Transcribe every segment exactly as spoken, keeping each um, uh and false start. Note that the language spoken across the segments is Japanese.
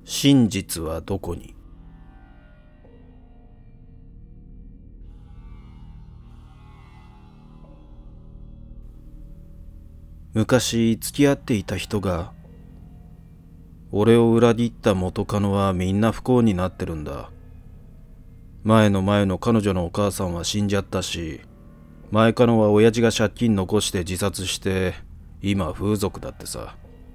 真実はどこに。昔付き合っていた人が、俺を裏切った元カノはみんな不幸になってるんだ。前の前の彼女のお母さんは死んじゃったし、前カノは親父が借金残して自殺して今風俗だってさ。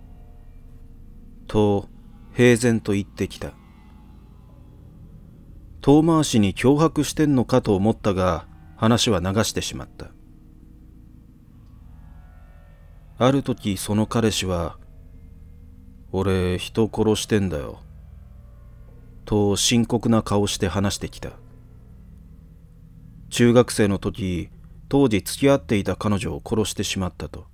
と平然と言ってきた。遠回しに脅迫してんのかと思ったが、話は流してしまった。ある時その彼氏は、俺人殺してんだよと深刻な顔して話してきた。中学生の時、当時付き合っていた彼女を殺してしまったと。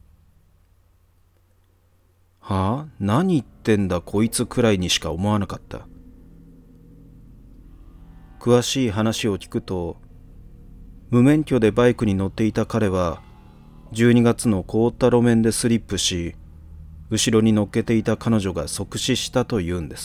はあ、何言ってんだこいつくらいにしか思わなかった。詳しい話を聞くと、無免許でバイクに乗っていた彼はじゅうにがつの凍った路面でスリップし、後ろに乗っけていた彼女が即死したというんです。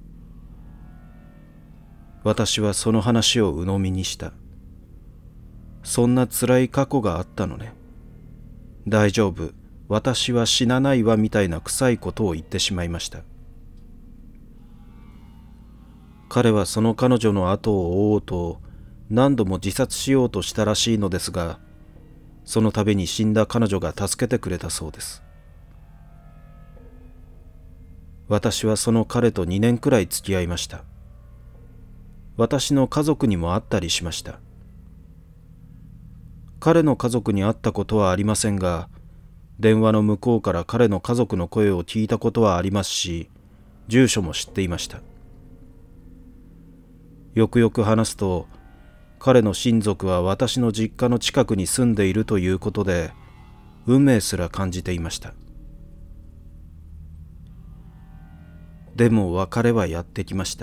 私はその話を鵜呑みにした。そんな辛い過去があったのね。大丈夫、私は死なないわみたいな臭いことを言ってしまいました。彼はその彼女の後を追おうと何度も自殺しようとしたらしいのですが、その度に死んだ彼女が助けてくれたそうです。私はその彼とにねんくらい付き合いました。私の家族にも会ったりしました。彼の家族に会ったことはありませんが、電話の向こうから彼の家族の声を聞いたことはありますし、住所も知っていました。よくよく話すと、彼の親族は私の実家の近くに住んでいるということで、運命すら感じていました。でも別れはやってきました。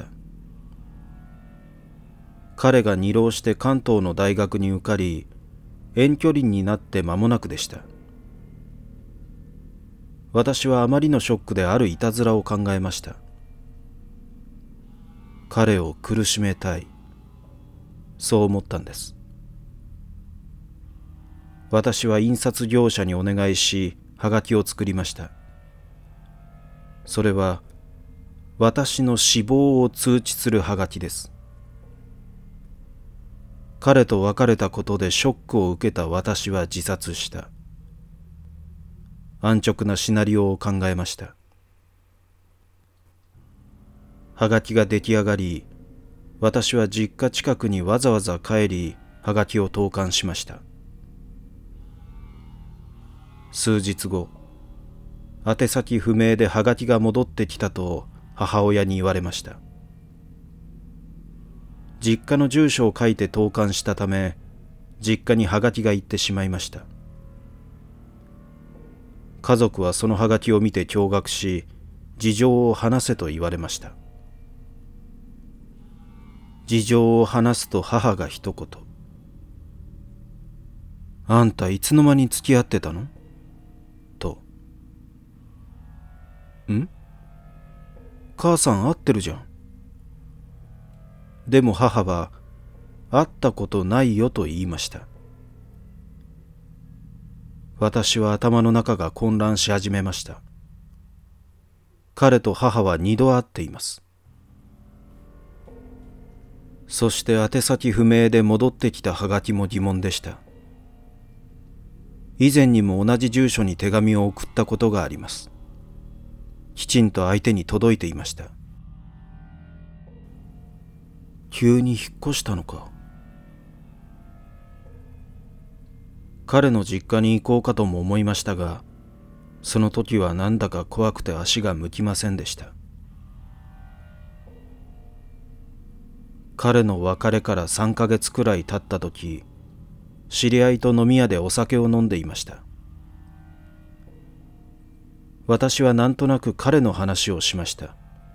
彼が二浪して関東の大学に受かり、遠距離になって間もなくでした。私はあまりのショックであるいたずらを考えました。彼を苦しめたい。そう思ったんです。私は印刷業者にお願いし、はがきを作りました。それは、私の死亡を通知するはがきです。彼と別れたことでショックを受けた私は自殺した。安直なシナリオを考えました。はがきが出来上がり、私は実家近くにわざわざ帰り、はがきを投函しました。数日後、宛先不明ではがきが戻ってきたと母親に言われました。実家の住所を書いて投函したため、実家にはがきが行ってしまいました。家族はそのはがきを見て驚愕し、事情を話せと言われました。事情を話すと母が一言。あんたいつの間に付き合ってたのと。ん？母さん会ってるじゃん。でも母は、会ったことないよと言いました。私は頭の中が混乱し始めました。彼と母は二度会っています。そして宛先不明で戻ってきたはがきも疑問でした。以前にも同じ住所に手紙を送ったことがあります。きちんと相手に届いていました。急に引っ越したのか。彼の実家に行こうかとも思いましたが、その時はなんだか怖くて足が向きませんでした。彼の別れからさんかげつくらい経った時、知り合いと飲み屋でお酒を飲んでいました。私はなんとなく彼の話をしました。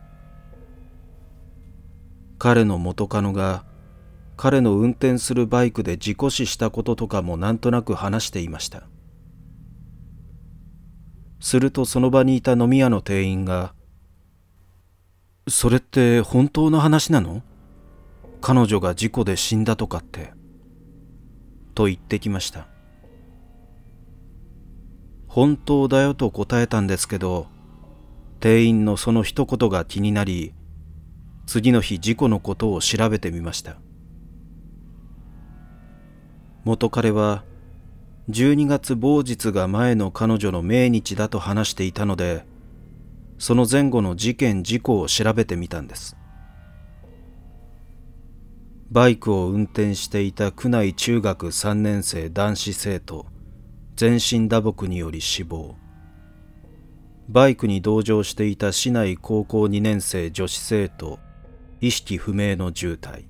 彼の元カノが彼の運転するバイクで事故死したこととかもなんとなく話していました。するとその場にいた飲み屋の店員が、 それって本当の話なの？彼女が事故で死んだとかって。と言ってきました。本当だよと答えたんですけど、店員のその一言が気になり、次の日事故のことを調べてみました。元彼はじゅうにがつ某日が前の彼女の命日だと話していたので、その前後の事件事故を調べてみたんです。バイクを運転していた区内中学さんねん生男子生徒、全身打撲により死亡。バイクに同乗していた市内高校にねん生女子生徒、意識不明の重体。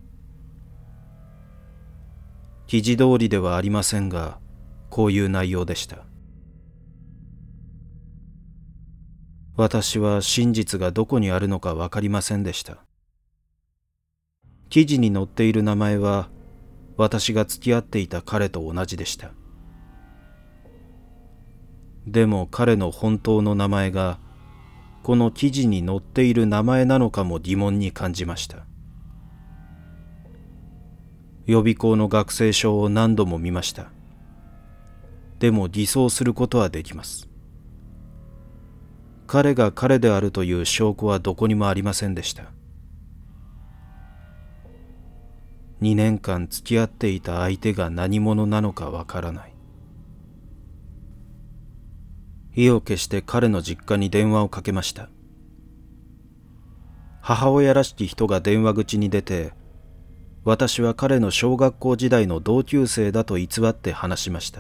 記事通りではありませんが、こういう内容でした。私は真実がどこにあるのか分かりませんでした。記事に載っている名前は、私が付き合っていた彼と同じでした。でも彼の本当の名前が、この記事に載っている名前なのかも疑問に感じました。予備校の学生証を何度も見ました。でも偽装することはできます。彼が彼であるという証拠はどこにもありませんでした。にねんかん付き合っていた相手が何者なのかわからない。意を決して彼の実家に電話をかけました。母親らしき人が電話口に出て、私は彼の小学校時代の同級生だと偽って話しました。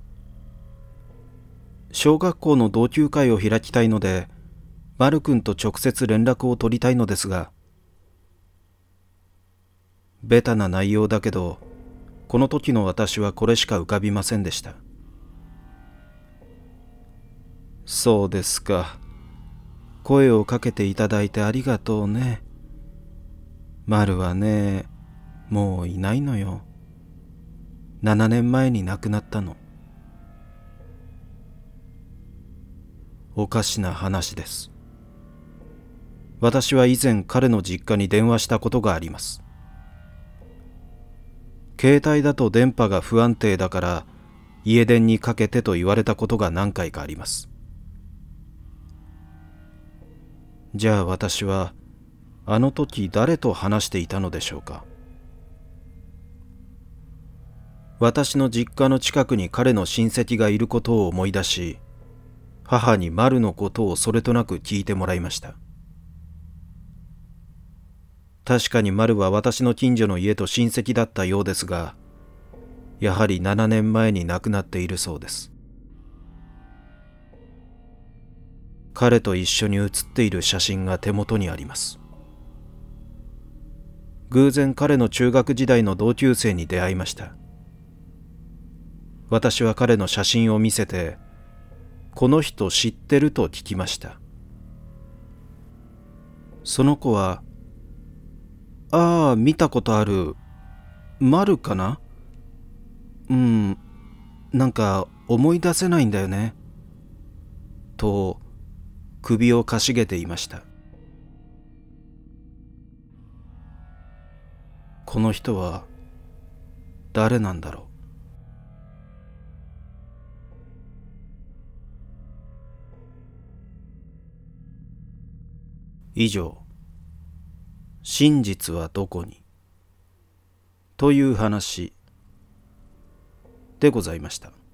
小学校の同級会を開きたいので、丸くんと直接連絡を取りたいのですが、ベタな内容だけど、この時の私はこれしか浮かびませんでした。そうですか。声をかけていただいてありがとうね。丸はね、もういないのよ。ななねんまえに亡くなったの。おかしな話です。私は以前彼の実家に電話したことがあります。携帯だと電波が不安定だから家電にかけてと言われたことが何回かあります。じゃあ私はあの時誰と話していたのでしょうか。私の実家の近くに彼の親戚がいることを思い出し、母に丸のことをそれとなく聞いてもらいました。確かに丸は私の近所の家と親戚だったようですが、やはりななねんまえに亡くなっているそうです。彼と一緒に写っている写真が手元にあります。偶然彼の中学時代の同級生に出会いました。私は彼の写真を見せて、この人知ってると聞きました。その子は、ああ、見たことある。丸かな？うん、なんか思い出せないんだよね。と、首をかしげていました。この人は誰なんだろう。以上、真実はどこにという話でございました。